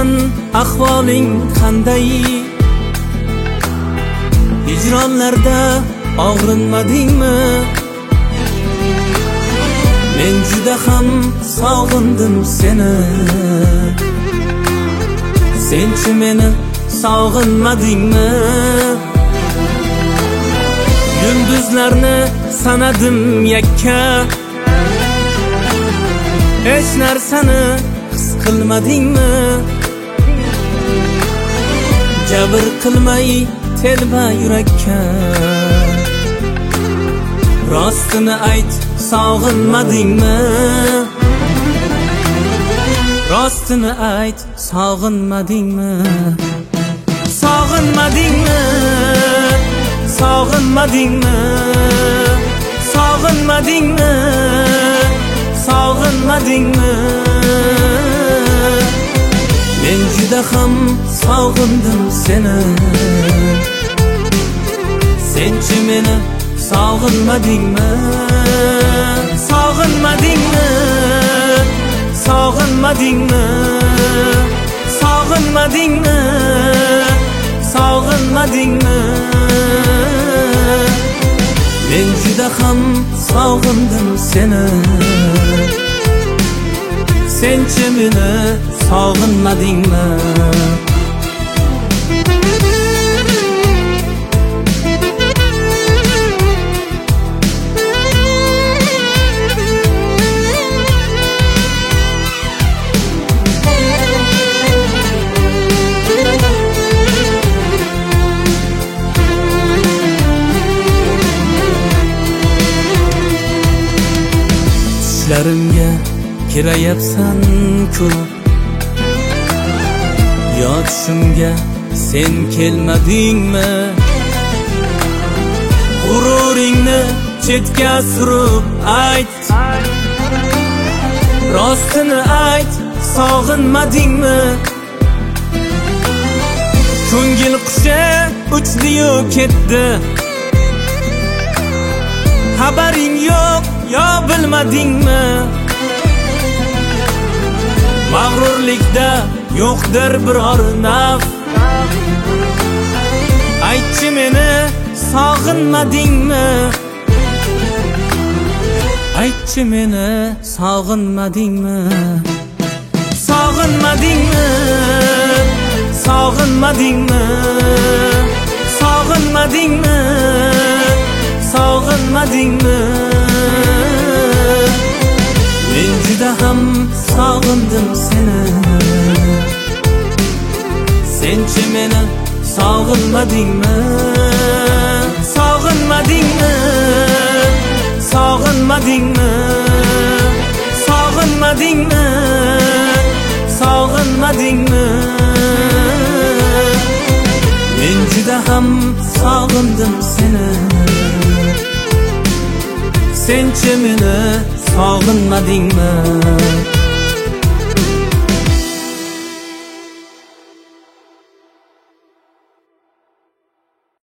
Bilmayman ahvoling qanday, hijronlarda og'rinmadingmi? Men juda ham sog'indim seni, senchi meni sog'inmadingmi? Yulduzlarni sanadim yakka, hech narsani his qilmadingmi? Jabr qilmay telba yurakka, rostini ayt sog'inmadingmi? Rostini ayt sog'inmadingmi? Sog'inmadingmi? Sog'inmadingmi? Sog'inmadingmi? Sog'inmadingmi? Men juda ham sog'indim seni, senchi meni sog'inmadingmi? Sog'inmadingmi? Sog'inmadingmi? Sog'inmadingmi? Sog'inmadingmi? Men juda ham sog'indim seni, senchi meni sog'inmadingmi? Tushlarimga kirayapsan-ku, yoshimga sen kelmadingmi? G'ururingni chetga surib ayt, rostini ayt sog'inmadingmi? Ko'ngil qushi uchdi-yu ketdi, xabaring yo'q yo bilmadingmi? Mag'rurlikda yo'qdir biror naf, aytchi meni sog'inmadingmi? Aytchi meni sog'inmadingmi? Sog'inmadingmi? Sog'inmadingmi? Sog'inmadingmi? Sog'inmadingmi? Men juda ham sog'indim seni, senchi meni sog'inmadingmi? Sog'inmadingmi? Sog'inmadingmi? Sog'inmadingmi? Sog'inmadingmi? Men juda ham sog'indim seni, senchi meni sog'inmadingmi?